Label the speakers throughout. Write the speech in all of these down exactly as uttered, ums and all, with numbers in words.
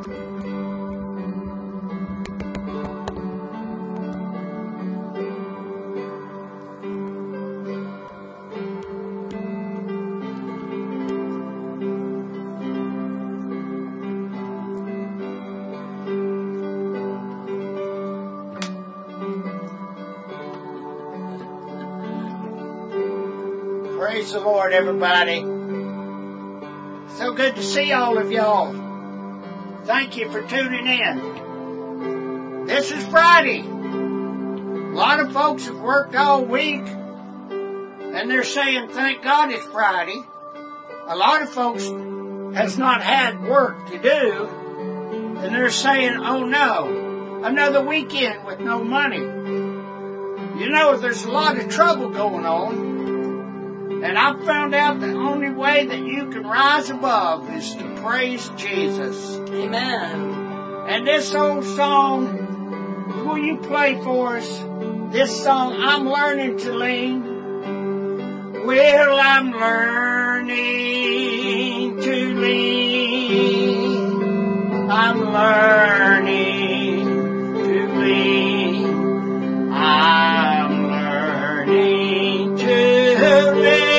Speaker 1: Praise the Lord, everybody. So good to see all of y'all. Thank you for tuning in. This is Friday. A lot of folks have worked all week, and they're saying, thank God it's Friday. A lot of folks has not had work to do, and they're saying, oh no, another weekend with no money. You know, there's a lot of trouble going on. And I've found out the only way that you can rise above is to praise Jesus.
Speaker 2: Amen.
Speaker 1: And this old song, will you play for us? This song, I'm learning to lean. Well, I'm learning to lean. I'm learning to lean. I'm learning to lean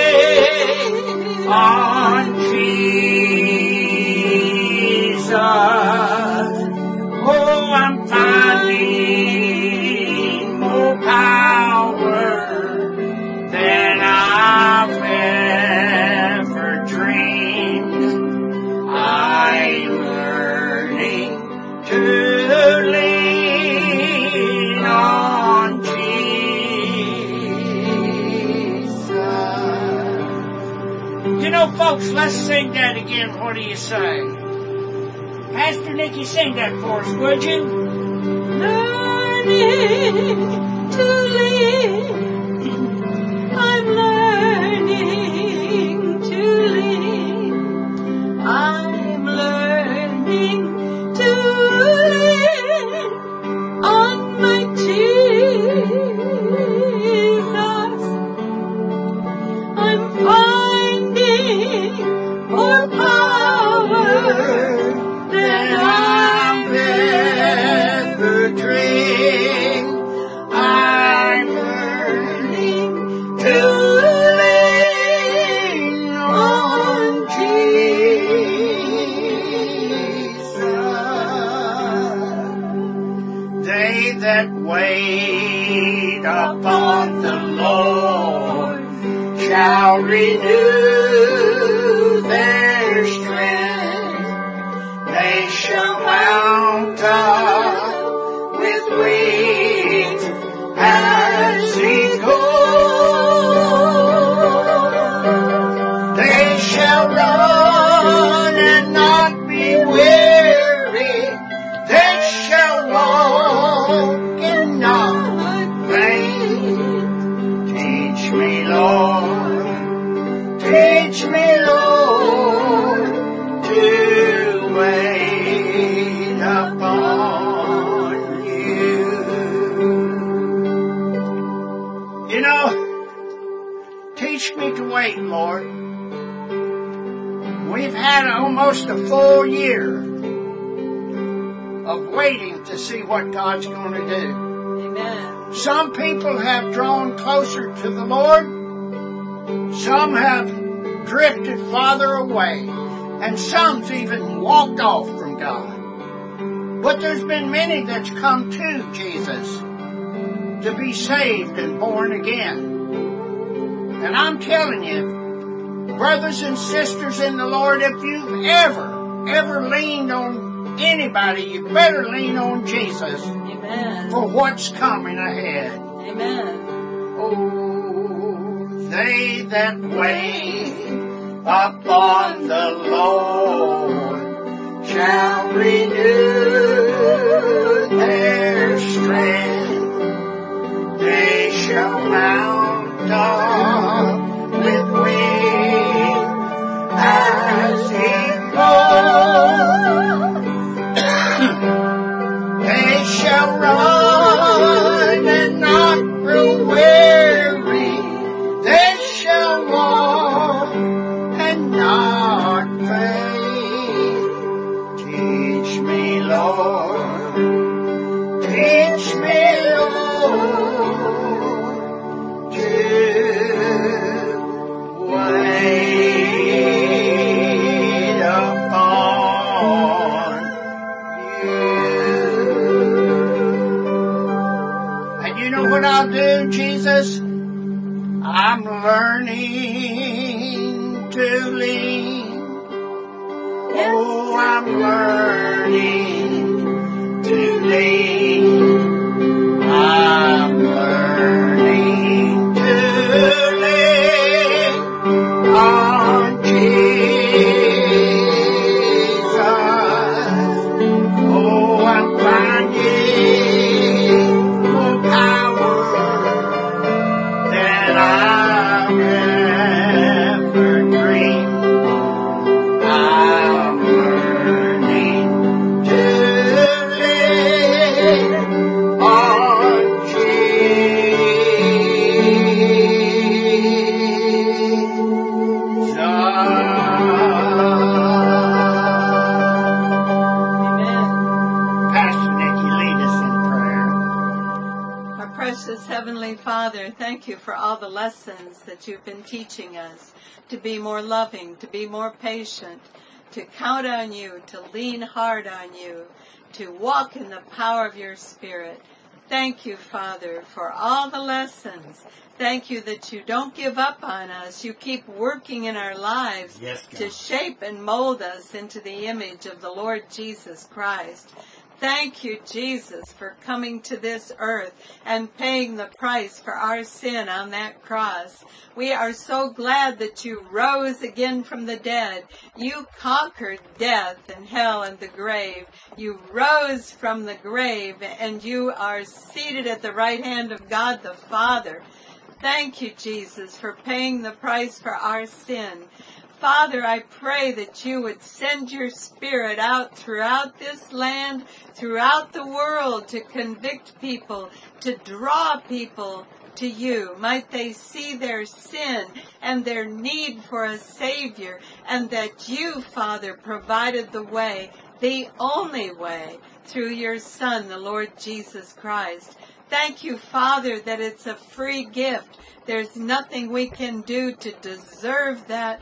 Speaker 1: on Jesus. Oh, I'm finding more power than I've ever dreamed. I'm learning to lean on Jesus. You know, folks, let's sing that again. What do you say? Pastor Nikki, sing that for us, would you?
Speaker 2: Learning to live. I'm learning to live. I'm learning to live on my Jesus. I'm finding more power than I've ever dreamed. I'm learning to lean on Jesus.
Speaker 1: They that wait upon the Lord shall renew their strength. They shall mount up with wings as eagles. They shall run and not be weary. They shall walk and not faint. Teach me, Lord, teach me, Lord, to wait upon you. You know, teach me to wait, Lord. We've had almost a full year of waiting to see what God's going to do.
Speaker 2: Amen.
Speaker 1: Some people have drawn closer to the Lord. Some have drifted farther away. And some's even walked off from God. But there's been many that's come to Jesus to be saved and born again. And I'm telling you, brothers and sisters in the Lord, if you've ever, ever leaned on anybody, you better lean on Jesus.
Speaker 2: Amen.
Speaker 1: For what's coming ahead.
Speaker 2: Amen.
Speaker 1: Oh, they that wait upon the Lord shall renew their strength. They shall mount up with wings as eagles. They shall run and not grow weary. They shall walk and not faint. Teach me, Lord. Teach me, Lord, to wait upon you. And you know what I'll do, Jesus? I'm learning to lean. Oh, I'm learning to lean. I'm learning to lean on Jesus. Oh, I'm finding more power than I've ever dreamed. I'm learning to live on Jesus.
Speaker 2: Amen.
Speaker 1: Pastor Nikki, lead us in prayer.
Speaker 2: Our precious Heavenly Father, thank you for all the lessons that you've been teaching us to be more loving, to be more patient, to count on you, to lean hard on you, to walk in the power of your Spirit. Thank you, Father, for all the lessons. Thank you that you don't give up on us. You keep working in our lives
Speaker 1: Yes, God.
Speaker 2: to shape and mold us into the image of the Lord Jesus Christ. Thank you, Jesus, for coming to this earth and paying the price for our sin on that cross. We are so glad that you rose again from the dead. You conquered death and hell and the grave. You rose from the grave and you are seated at the right hand of God the Father. Thank you, Jesus, for paying the price for our sin. Father, I pray that you would send your Spirit out throughout this land, throughout the world, to convict people, to draw people to you. Might they see their sin and their need for a Savior, and that you, Father, provided the way, the only way, through your Son, the Lord Jesus Christ. Thank you, Father, that it's a free gift. There's nothing we can do to deserve that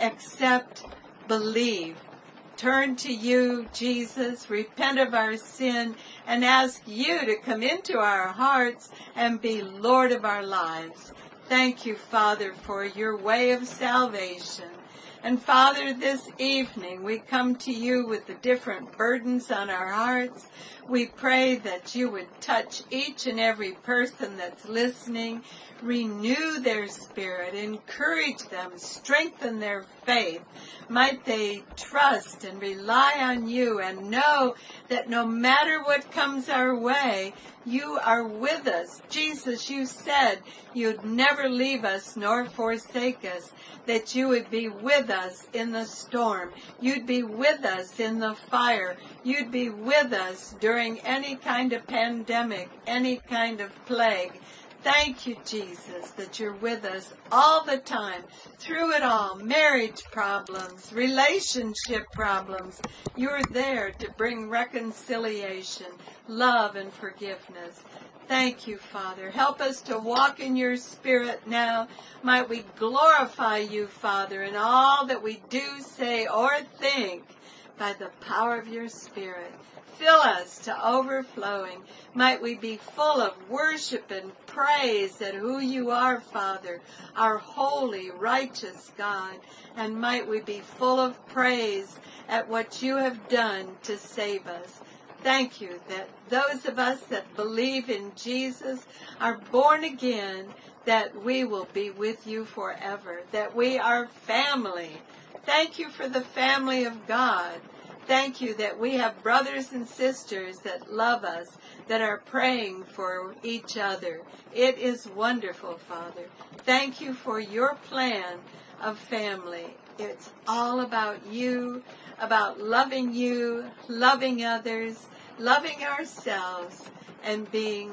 Speaker 2: except believe. Turn to you, Jesus, repent of our sin, and ask you to come into our hearts and be Lord of our lives. Thank you, Father, for your way of salvation. And Father, this evening we come to you with the different burdens on our hearts. We pray that you would touch each and every person that's listening, renew their spirit, encourage them, strengthen their faith. Might they trust and rely on you and know that no matter what comes our way, you are with us. Jesus, you said you'd never leave us nor forsake us, that you would be with us in the storm. You'd be with us in the fire. You'd be with us during any kind of pandemic, any kind of plague. Thank you, Jesus, that you're with us all the time, through it all. Marriage problems, relationship problems. You're there to bring reconciliation, love, and forgiveness. Thank you, Father. Help us to walk in your Spirit now. Might we glorify you, Father, in all that we do, say, or think by the power of your Spirit. Fill us to overflowing. Might we be full of worship and praise at who you are, Father, our holy, righteous God. And might we be full of praise at what you have done to save us. Thank you that those of us that believe in Jesus are born again, that we will be with you forever, that we are family. Thank you for the family of God. Thank you that we have brothers and sisters that love us, that are praying for each other. It is wonderful, Father. Thank you for your plan of family. It's all about you, about loving you, loving others, loving ourselves, and being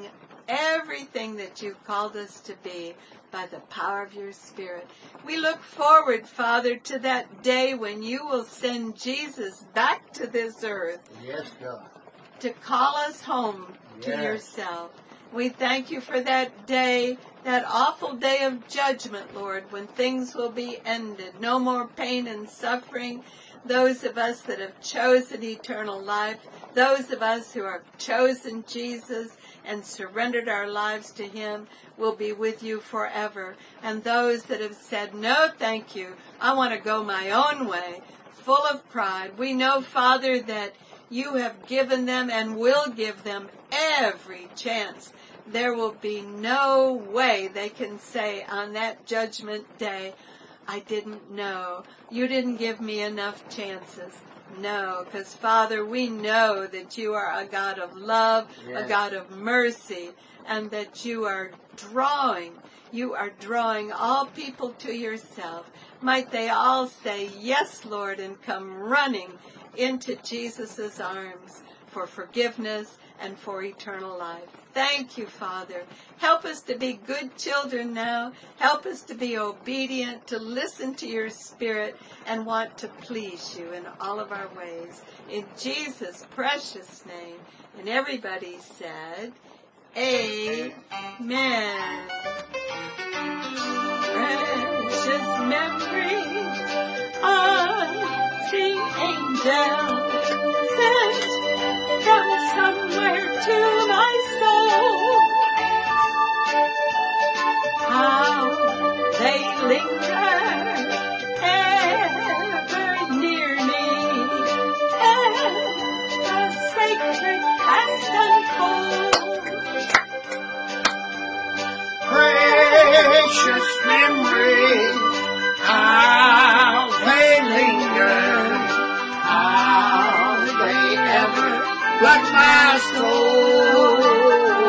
Speaker 2: everything that you've called us to be by the power of your Spirit. We look forward, Father, to that day when you will send Jesus back to this earth.
Speaker 1: Yes, God.
Speaker 2: To call us home to
Speaker 1: Yes.
Speaker 2: yourself. We thank you for that day, that awful day of judgment, Lord, when things will be ended. No more pain and suffering. Those of us that have chosen eternal life, those of us who have chosen Jesus and surrendered our lives to him will be with you forever. And those that have said, no, thank you, I want to go my own way, full of pride. We know, Father, that you have given them and will give them every chance. There will be no way they can say on that judgment day, I didn't know. You didn't give me enough chances. No, because Father, we know that you are a God of love,
Speaker 1: Yes.
Speaker 2: a God of mercy, and that you are drawing, you are drawing all people to yourself. Might they all say, yes, Lord, and come running into Jesus' arms for forgiveness and for eternal life. Thank you, Father. Help us to be good children now. Help us to be obedient, to listen to your Spirit, and want to please you in all of our ways. In Jesus' precious name. And everybody said, Amen. Precious memories of the angels sent from somewhere to my soul. How they linger ever near me, and the sacred past unfold.
Speaker 1: Precious memories, how they linger, how they ever flood my soul.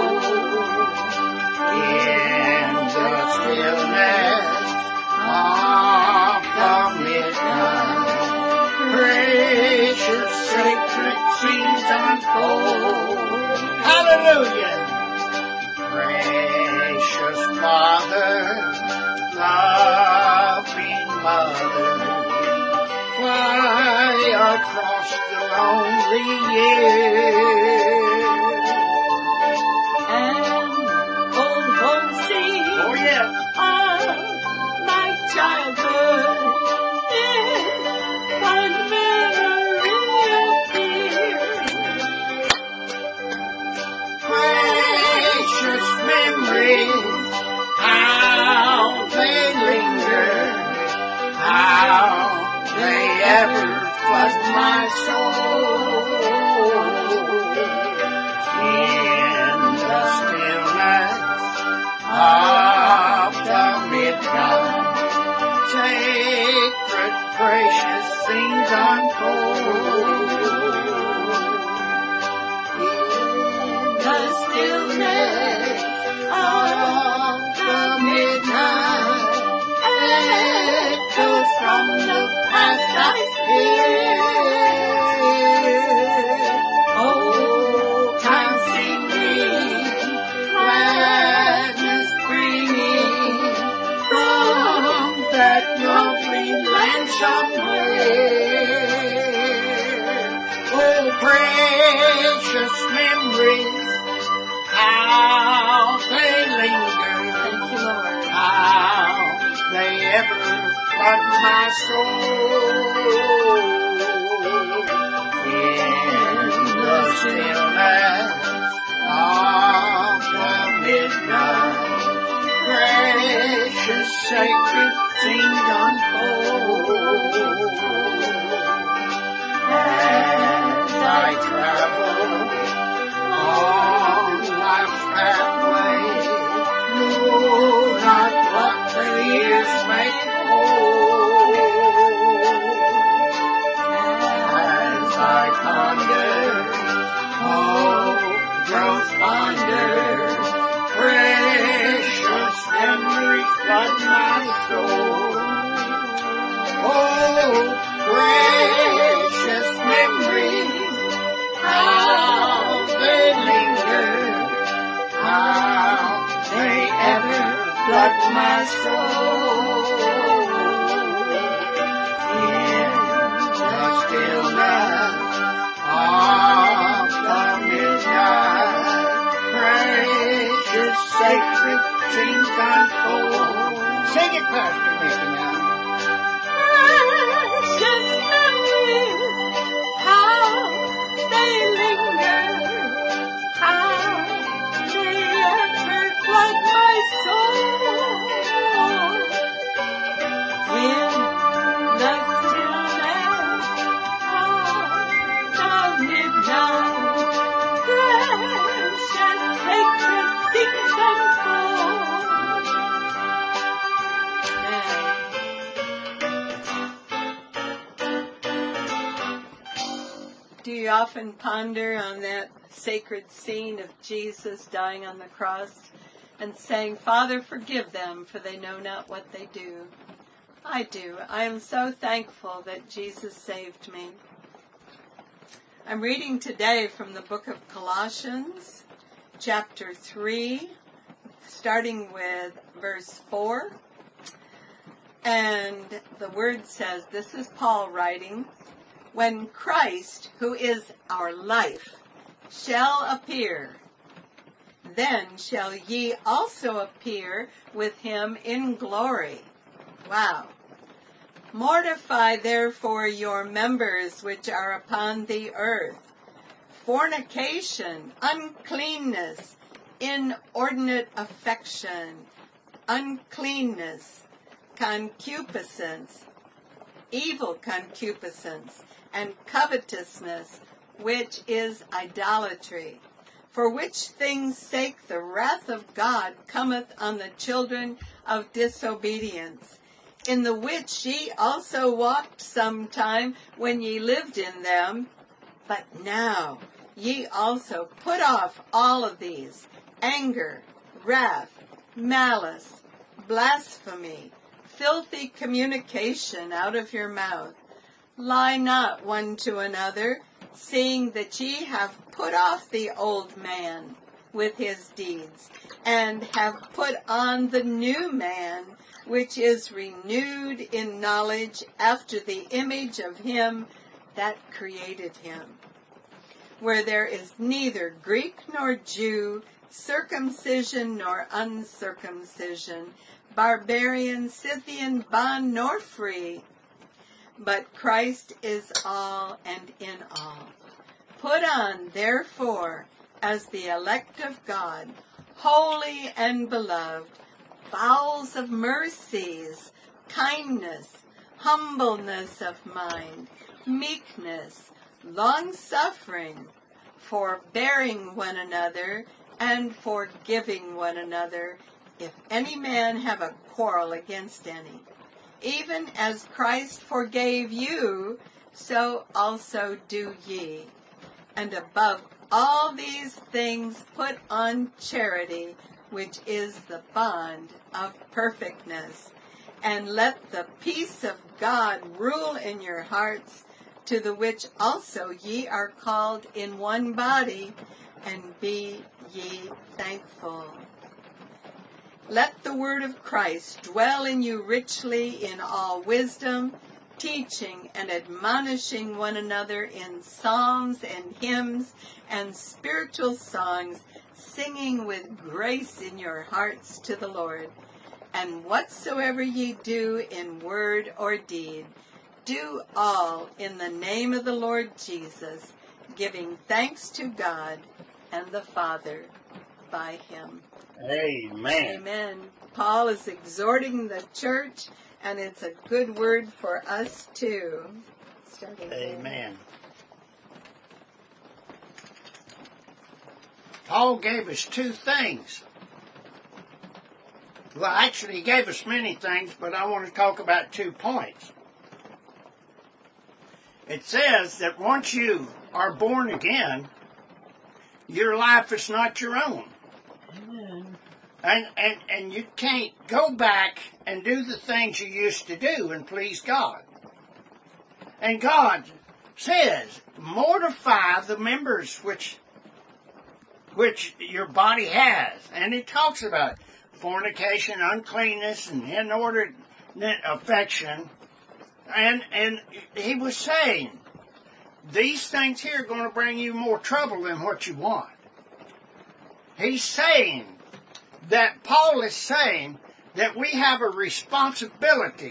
Speaker 1: In the stillness of the midnight, precious sacred scenes unfold. Hallelujah! Precious Father, loving Mother, fly across the lonely years.
Speaker 2: And old home scene
Speaker 1: Oh yeah,
Speaker 2: of my childhood in fond memory appears.
Speaker 1: precious memories, how they linger, how they ever flood my soul. In the stillness of the midnight, sacred, precious things unfold. In
Speaker 2: The stillness
Speaker 1: of the midnight,
Speaker 2: echoes from the past I hear. Old time singing,
Speaker 1: gladness bringing from that lovely land somewhere. Oh, precious memories, how they linger,
Speaker 2: thank you, Lord.
Speaker 1: how they ever flood my soul. In the stillness of the midnight, precious sacred scenes unfold. As I travel on life's pathway, know not what the years may hold. As I ponder, oh, grows fonder, precious memories flood my soul. Oh, precious memories, how they linger, how my soul. In the stillness of the midnight, precious, sacred scenes unfold. Sing it, Pastor Mickey, now.
Speaker 2: Precious memories, how they linger, how they ever flood my soul. In the stillness of the midnight, precious sacred scenes unfold. Do you often ponder on that sacred scene of Jesus dying on the cross and saying, Father, forgive them, for they know not what they do? I do. I am so thankful that Jesus saved me. I'm reading today from the book of Colossians, chapter three, starting with verse four. And the word says, this is Paul writing, when Christ, who is our life, shall appear, then shall ye also appear with him in glory. Wow. Mortify therefore your members which are upon the earth, fornication, uncleanness, inordinate affection, uncleanness, concupiscence, evil concupiscence, and covetousness, which is idolatry. For which things' sake the wrath of God cometh on the children of disobedience, in the which ye also walked sometime when ye lived in them. But now ye also put off all of these, anger, wrath, malice, blasphemy, filthy communication out of your mouth. Lie not one to another, seeing that ye have put off the old man with his deeds, and have put on the new man, which is renewed in knowledge after the image of him that created him, where there is neither Greek nor Jew, circumcision nor uncircumcision, barbarian, Scythian, bond nor free, but Christ is all and in all. Put on, therefore, as the elect of God, holy and beloved, bowels of mercies, kindness, humbleness of mind, meekness, long-suffering, forbearing one another, and forgiving one another, if any man have a quarrel against any. Even as Christ forgave you, so also do ye. And above all these things put on charity, which is the bond of perfectness. And let the peace of God rule in your hearts, to the which also ye are called in one body, and be ye thankful. Let the word of Christ dwell in you richly in all wisdom, teaching and admonishing one another in psalms and hymns and spiritual songs, singing with grace in your hearts to the Lord. And whatsoever ye do in word or deed, do all in the name of the Lord Jesus, giving thanks to God and the Father by him.
Speaker 1: Amen.
Speaker 2: Amen. Paul is exhorting the church, and it's a good word for us too. Starting
Speaker 1: Amen. Paul gave us two things. Well, actually, he gave us many things, but I want to talk about two points. It says that once you are born again, your life is not your own.
Speaker 2: Amen.
Speaker 1: And, and, and you can't go back and do the things you used to do and please God. And God says, mortify the members which which your body has. And it talks about fornication, uncleanness, and inordinate affection. And, and he was saying, these things here are going to bring you more trouble than what you want. He's saying that Paul is saying that we have a responsibility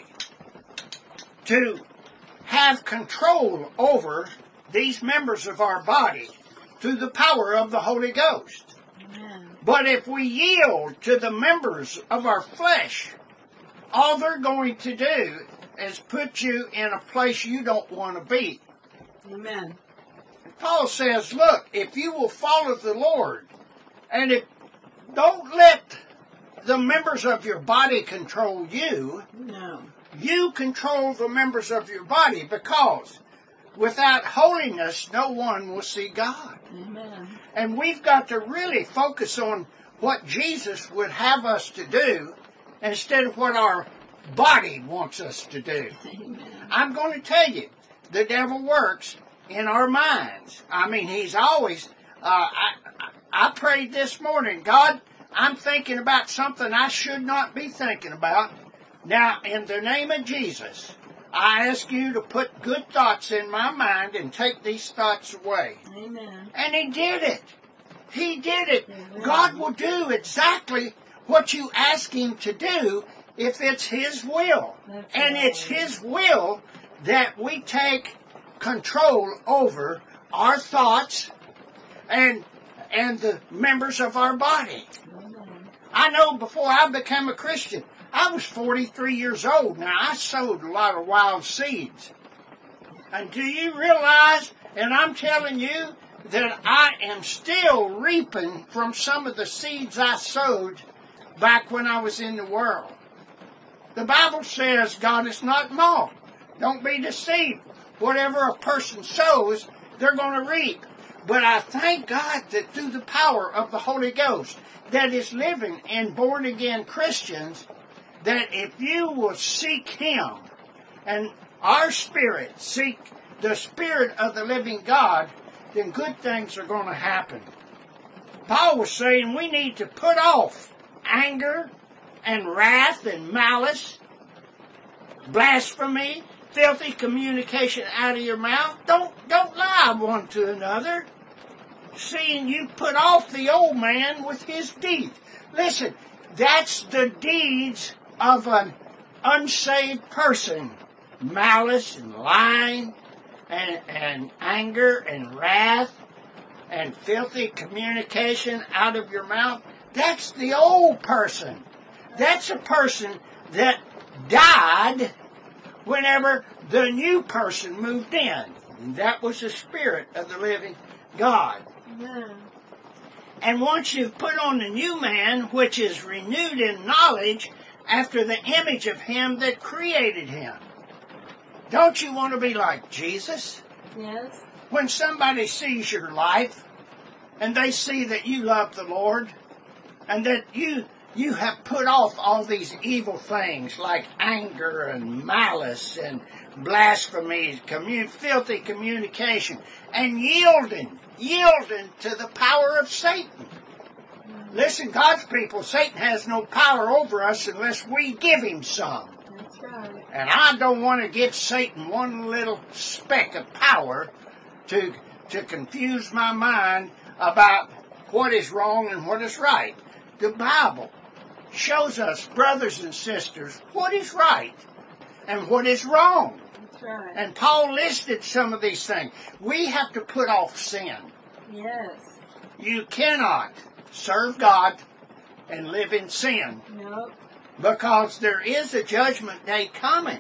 Speaker 1: to have control over these members of our body through the power of the Holy Ghost. Amen. But if we yield to the members of our flesh, all they're going to do is put you in a place you don't want to be.
Speaker 2: Amen.
Speaker 1: Paul says, look, if you will follow the Lord, and if don't let the members of your body control you.
Speaker 2: No.
Speaker 1: You control the members of your body, because without holiness, no one will see God.
Speaker 2: Amen.
Speaker 1: And we've got to really focus on what Jesus would have us to do instead of what our body wants us to do.
Speaker 2: Amen.
Speaker 1: I'm going to tell you, the devil works in our minds. I mean, he's always, uh, I, I prayed this morning, God, I'm thinking about something I should not be thinking about. Now, in the name of Jesus, I ask you to put good thoughts in my mind and take these thoughts away.
Speaker 2: Amen.
Speaker 1: And he did it. He did it.
Speaker 2: Amen.
Speaker 1: God will do exactly what you ask him to do if it's his will.
Speaker 2: That's
Speaker 1: and
Speaker 2: right.
Speaker 1: it's his will that we take control over our thoughts and and the members of our body.
Speaker 2: Amen.
Speaker 1: I know before I became a Christian, I was forty-three years old. Now, I sowed a lot of wild seeds. And do you realize, and I'm telling you, that I am still reaping from some of the seeds I sowed back when I was in the world. The Bible says God is not mocked. Don't be deceived. Whatever a person sows, they're going to reap. But I thank God that through the power of the Holy Ghost that is living in born-again Christians, that if you will seek him and our spirit seek the Spirit of the living God, then good things are going to happen. Paul was saying we need to put off anger and wrath and malice, blasphemy, filthy communication out of your mouth. Don't, don't lie one to another, seeing you put off the old man with his deeds. Listen, that's the deeds of an unsaved person. Malice and lying and, and anger and wrath and filthy communication out of your mouth. That's the old person. That's a person that died whenever the new person moved in. And that was the Spirit of the living God.
Speaker 2: Yeah.
Speaker 1: And once you've put on the new man, which is renewed in knowledge after the image of him that created him. Don't you want to be like Jesus?
Speaker 2: Yes.
Speaker 1: When somebody sees your life and they see that you love the Lord and that you you have put off all these evil things like anger and malice and blasphemy, commun- filthy communication, and yielding, yielding to the power of Satan. Listen, God's people, Satan has no power over us unless we give him some.
Speaker 2: That's right.
Speaker 1: And I don't want to give Satan one little speck of power to, to confuse my mind about what is wrong and what is right. The Bible shows us, brothers and sisters, what is right and what is wrong.
Speaker 2: That's right.
Speaker 1: And Paul listed some of these things. We have to put off sin.
Speaker 2: Yes.
Speaker 1: You cannot serve God and live in sin.
Speaker 2: Nope.
Speaker 1: Because there is a judgment day coming.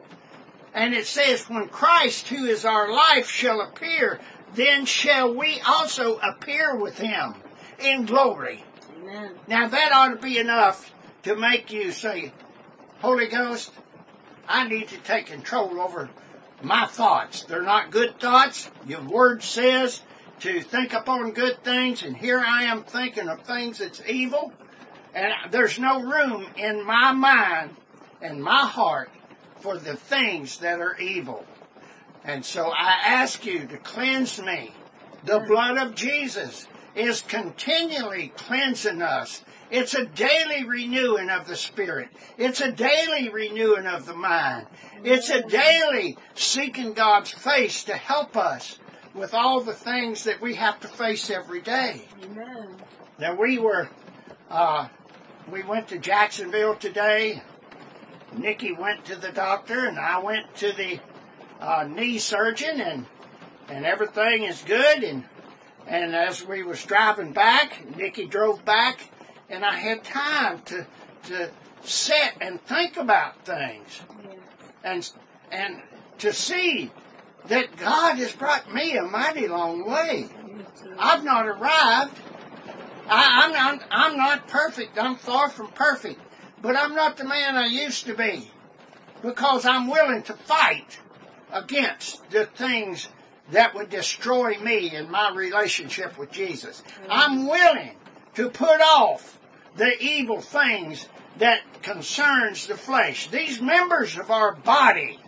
Speaker 1: And it says, when Christ, who is our life, shall appear, then shall we also appear with him in glory.
Speaker 2: Amen.
Speaker 1: Now that ought to be enough to make you say, Holy Ghost, I need to take control over my thoughts. They're not good thoughts. Your word says to think upon good things, and here I am thinking of things that's evil. And there's no room in my mind and my heart for the things that are evil. And so I ask you to cleanse me. The blood of Jesus is continually cleansing us It's a daily renewing of the spirit. It's a daily renewing of the mind. It's a daily seeking God's face to help us with all the things that we have to face every day.
Speaker 2: Amen.
Speaker 1: Now we were, uh, we went to Jacksonville today. Nikki went to the doctor and I went to the uh, knee surgeon, and and everything is good. And and as we was driving back, Nikki drove back, and I had time to to sit and think about things,
Speaker 2: Yeah.
Speaker 1: and and to see that God has brought me a mighty long way.
Speaker 2: Me too.
Speaker 1: I've not arrived. I, I'm not. I'm not perfect. I'm far from perfect. But I'm not the man I used to be, because I'm willing to fight against the things that would destroy me and my relationship with Jesus. I'm willing to put off the evil things that concerns the flesh. These members of our body,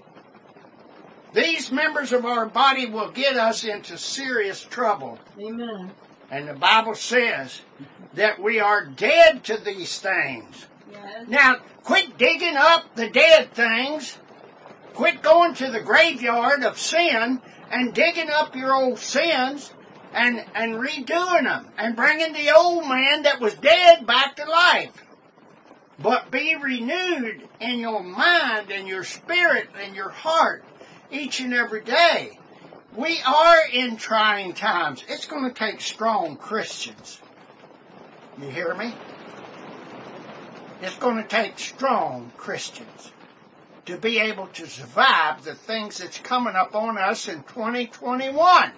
Speaker 1: these members of our body will get us into serious trouble.
Speaker 2: Amen.
Speaker 1: And the Bible says that we are dead to these things.
Speaker 2: Yes.
Speaker 1: Now, quit digging up the dead things. Quit going to the graveyard of sin and digging up your old sins and, and redoing them and bringing the old man that was dead back to life. But be renewed in your mind and your spirit and your heart each and every day. We are in trying times. It's going to take strong Christians. You hear me? It's going to take strong Christians to be able to survive the things that's coming up on us in twenty twenty-one.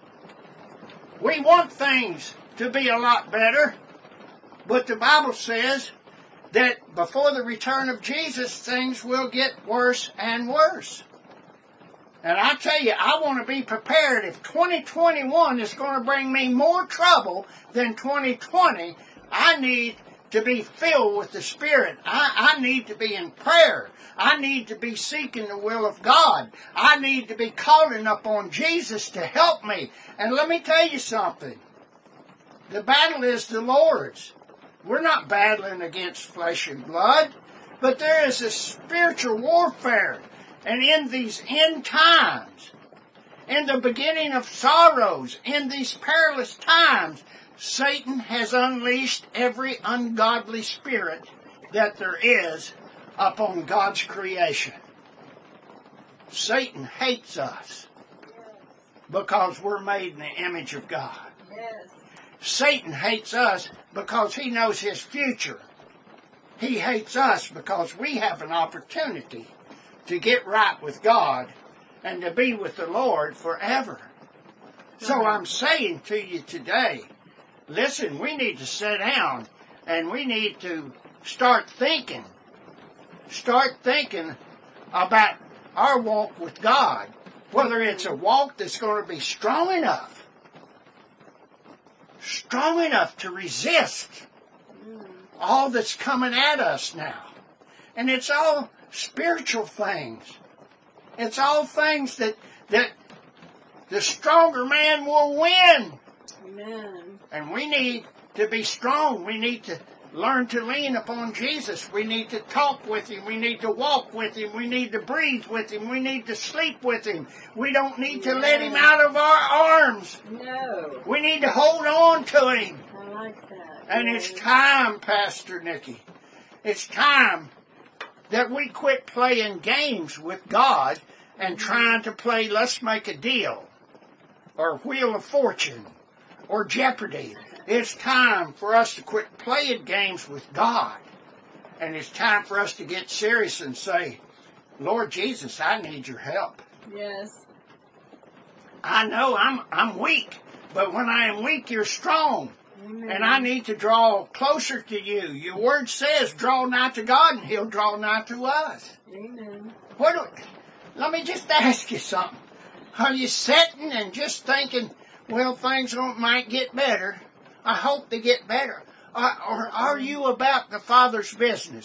Speaker 1: We want things to be a lot better, but the Bible says that before the return of Jesus, things will get worse and worse. And I tell you, I want to be prepared. If twenty twenty-one is going to bring me more trouble than twenty twenty, I need to be filled with the Spirit. I, I need to be in prayer. I need to be seeking the will of God. I need to be calling upon Jesus to help me. And let me tell you something. The battle is the Lord's. We're not battling against flesh and blood, but there is a spiritual warfare. And in these end times, in the beginning of sorrows, in these perilous times, Satan has unleashed every ungodly spirit that there is upon God's creation. Satan hates us because we're made in the image of God.
Speaker 2: Yes.
Speaker 1: Satan hates us because he knows his future. He hates us because we have an opportunity to get right with God and to be with the Lord forever. So I'm saying to you today, listen, we need to sit down and we need to start thinking. Start thinking about our walk with God. Whether it's a walk that's going to be strong enough, strong enough to resist all that's coming at us now. And it's all spiritual things. It's all things that, that the stronger man will win.
Speaker 2: Amen.
Speaker 1: And we need to be strong. We need to learn to lean upon Jesus. We need to talk with Him. We need to walk with Him. We need to breathe with Him. We need to sleep with Him. We don't need to let Him out of our arms.
Speaker 2: No.
Speaker 1: We need to hold on to Him.
Speaker 2: I like that.
Speaker 1: And
Speaker 2: Yes.
Speaker 1: it's time, Pastor Nikki. It's time that we quit playing games with God and trying to play Let's Make a Deal or Wheel of Fortune or Jeopardy. It's time for us to quit playing games with God. And it's time for us to get serious and say, Lord Jesus, I need your help.
Speaker 2: Yes.
Speaker 1: I know I'm I'm weak, but when I am weak, you're strong.
Speaker 2: Amen.
Speaker 1: And I need to draw closer to you. Your word says, draw nigh to God and He'll draw nigh to us.
Speaker 2: Amen.
Speaker 1: What do, let me just ask you something. Are you sitting and just thinking, well, things don't, might get better? I hope they get better. Or, or are you about the Father's business?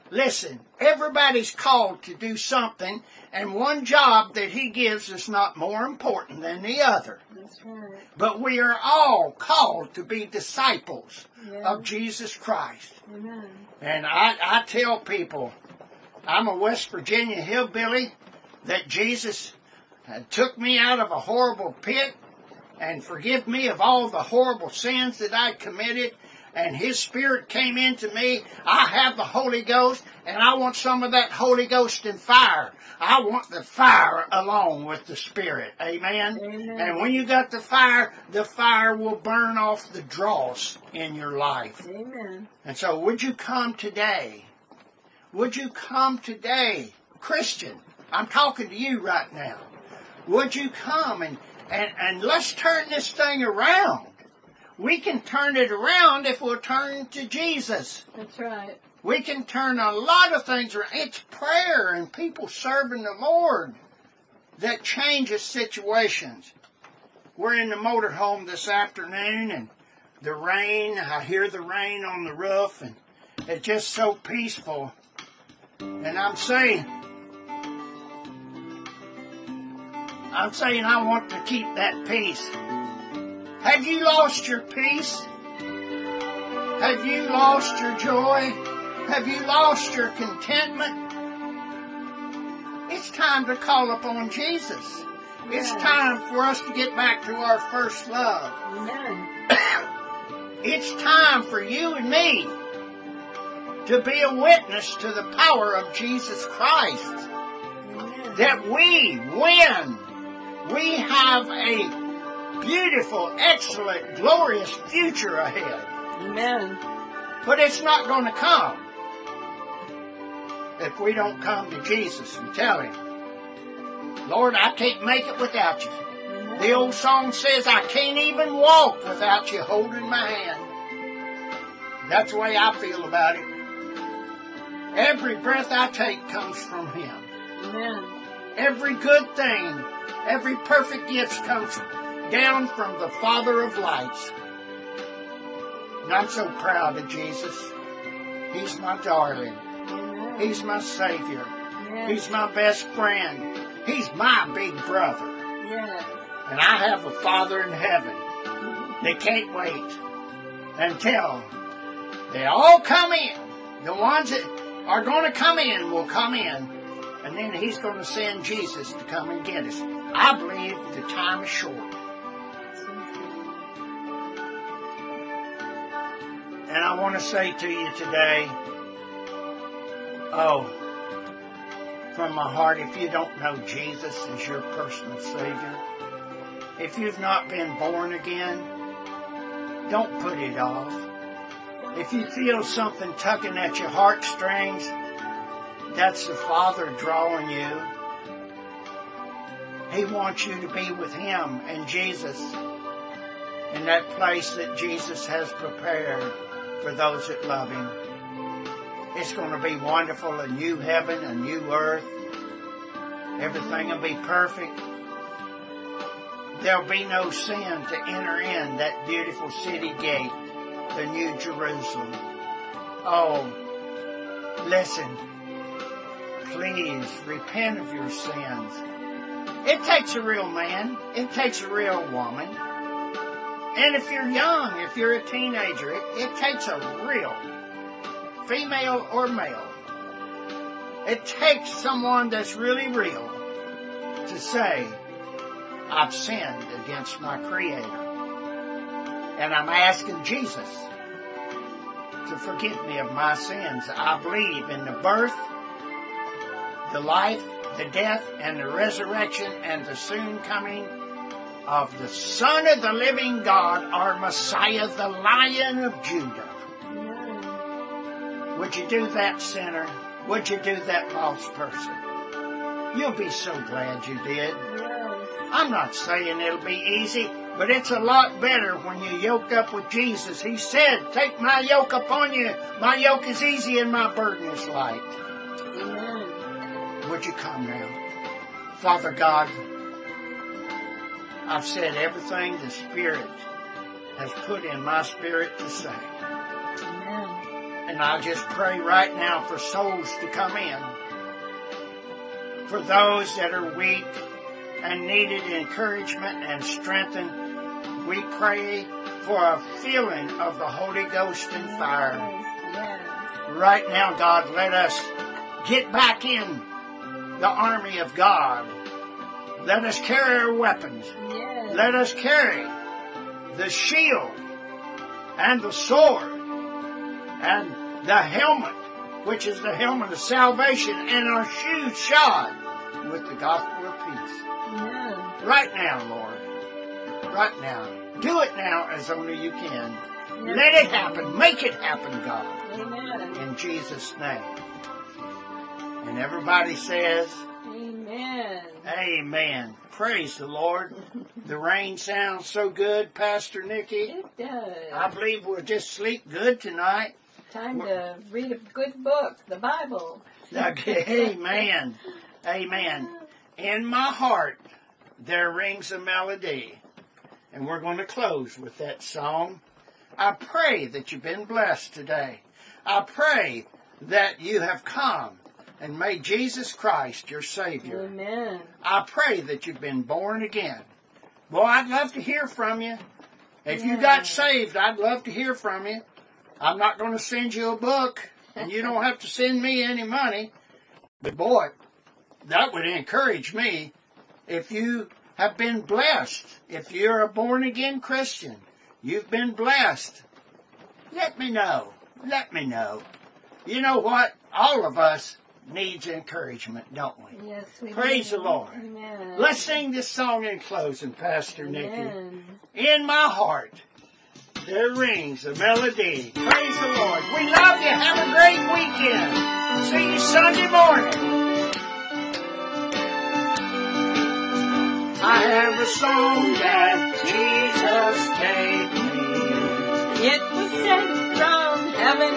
Speaker 1: Listen, everybody's called to do something, and one job that he gives is not more important than the other.
Speaker 2: That's right.
Speaker 1: But we are all called to be disciples
Speaker 2: Yeah.
Speaker 1: of Jesus Christ.
Speaker 2: Amen.
Speaker 1: And I, I tell people, I'm a West Virginia hillbilly, that Jesus uh, took me out of a horrible pit and forgive me of all the horrible sins that I'd committed, and His Spirit came into me. I have the Holy Ghost, and I want some of that Holy Ghost and fire. I want the fire along with the Spirit. Amen?
Speaker 2: Amen.
Speaker 1: And when you got the fire, the fire will burn off the dross in your life.
Speaker 2: Amen.
Speaker 1: And so would you come today? Would you come today? Christian, I'm talking to you right now. Would you come and, and, and let's turn this thing around. We can turn it around if we'll turn to Jesus.
Speaker 2: That's right.
Speaker 1: We can turn a lot of things around. It's prayer and people serving the Lord that changes situations. We're in the motorhome this afternoon, and the rain, I hear the rain on the roof, and it's just so peaceful. And I'm saying, I'm saying I want to keep that peace. Have you lost your peace? Have you lost your joy? Have you lost your contentment? It's time to call upon Jesus. It's
Speaker 2: Yes.
Speaker 1: time for us to get back to our first love.
Speaker 2: Amen.
Speaker 1: It's time for you and me to be a witness to the power of Jesus Christ.
Speaker 2: Amen.
Speaker 1: That we win. We have a beautiful, excellent, glorious future ahead.
Speaker 2: Amen.
Speaker 1: But it's not going to come if we don't come to Jesus and tell Him, Lord, I can't make it without you.
Speaker 2: Amen.
Speaker 1: The old song says, I can't even walk without you holding my hand. That's the way I feel about it. Every breath I take comes from Him.
Speaker 2: Amen.
Speaker 1: Every good thing, every perfect gift comes down from the Father of lights. And I'm so proud of Jesus. He's my darling.
Speaker 2: Amen.
Speaker 1: He's my Savior.
Speaker 2: Yes.
Speaker 1: He's my best friend. He's my big brother.
Speaker 2: Yes.
Speaker 1: And I have a Father in heaven that can't wait until they all come in. The ones that are going to come in will come in. And then He's going to send Jesus to come and get us. I believe the time is short. And I want to say to you today, oh, from my heart, if you don't know Jesus as your personal Savior, if you've not been born again, don't put it off. If you feel something tugging at your heartstrings, that's the Father drawing you. He wants you to be with Him and Jesus in that place that Jesus has prepared for those that love Him. It's going to be wonderful, a new heaven, a new earth. Everything will be perfect. There'll be no sin to enter in that beautiful city gate, the New Jerusalem. Oh, listen, please repent of your sins. It takes a real man. It takes a real woman. And if you're young, if you're a teenager, it, it takes a real female or male. It takes someone that's really real to say, I've sinned against my Creator. And I'm asking Jesus to forgive me of my sins. I believe in the birth, the life, the death, and the resurrection, and the soon coming of the Son of the living God, our Messiah, the Lion of Judah.
Speaker 2: Amen.
Speaker 1: Would you do that, sinner? Would you do that, lost person? You'll be so glad you did.
Speaker 2: Yes.
Speaker 1: I'm not saying it'll be easy, but it's a lot better when you're yoked up with Jesus. He said, take my yoke upon you. My yoke is easy and my burden is light.
Speaker 2: Amen.
Speaker 1: Would you come now? Father God, I've said everything the Spirit has put in my spirit to say.
Speaker 2: Amen.
Speaker 1: And I just pray right now for souls to come in. For those that are weak and needed encouragement and strengthened, we pray for a feeling of the Holy Ghost and fire.
Speaker 2: Yes.
Speaker 1: Right now, God, let us get back in the army of God. Let us carry our weapons.
Speaker 2: Yes.
Speaker 1: Let us carry the shield and the sword and the helmet, which is the helmet of salvation, and our shoes shod with the gospel of peace.
Speaker 2: Amen.
Speaker 1: Right now, Lord. Right now. Do it now as only you can.
Speaker 2: Yes.
Speaker 1: Let it happen. Make it happen, God.
Speaker 2: Amen.
Speaker 1: In Jesus' name. And everybody says,
Speaker 2: Amen.
Speaker 1: amen. Praise the Lord. The rain sounds so good, Pastor Nikki.
Speaker 2: It does.
Speaker 1: I believe we'll just sleep good tonight.
Speaker 2: Time to read a good book, the Bible.
Speaker 1: Okay, amen. Amen. In my heart, there rings a melody. And we're going to close with that song. I pray that you've been blessed today. I pray that you have come and made Jesus Christ your Savior.
Speaker 2: Amen.
Speaker 1: I pray that you've been born again. Boy, I'd love to hear from you. If you
Speaker 2: Yeah.
Speaker 1: got saved, I'd love to hear from you. I'm not going to send you a book, and you don't have to send me any money. But boy, that would encourage me. If you have been blessed, if you're a born-again Christian, you've been blessed, let me know. Let me know. You know what? All of us needs encouragement, don't we?
Speaker 2: Yes, we
Speaker 1: Praise
Speaker 2: do.
Speaker 1: the Lord.
Speaker 2: Amen.
Speaker 1: Let's sing this song in closing, Pastor Nikki.
Speaker 2: Amen.
Speaker 1: In my heart, there rings a melody. Praise the Lord. We love you. Have a great weekend. See you Sunday morning. I have a song that Jesus gave me.
Speaker 2: It was sent from heaven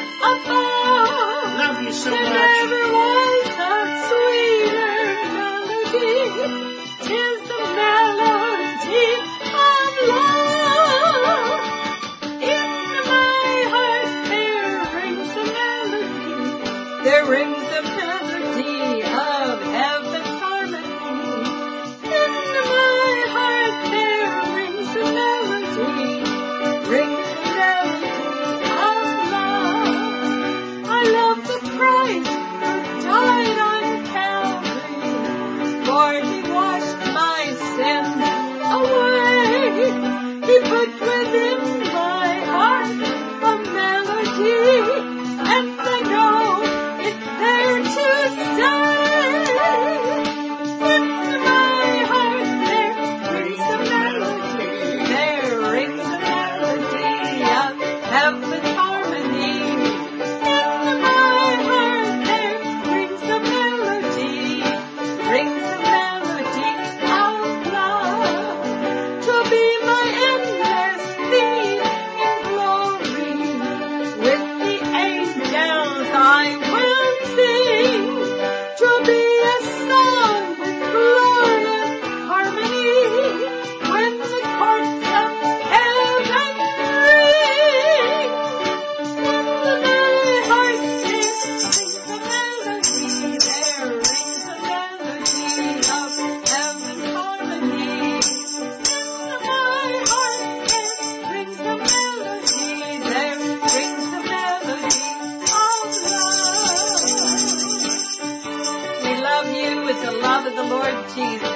Speaker 2: above.
Speaker 1: Love you so
Speaker 2: There
Speaker 1: much.
Speaker 2: never was a sweeter melody. 'Tis the melody of love. In my heart there rings a melody. There rings a melody of heaven's harmony. In my heart there rings a melody. Rings a melody of love. I love the Christ who died on Calvary, for he washed my sins away. He put within my heart a melody, and I know it's there to stay. In my heart there rings a melody. There rings a melody of heaven's harmony. In my heart there rings a melody, rings a melody of love. To be my endless theme in glory, with the angels I will sing. To be a song with glorious harmony, when the chords of heaven ring. In my heart there rings a melody, there rings a melody of heaven's harmony. In my heart there rings a melody, there rings a melody of love. We love you with the love of the Lord Jesus.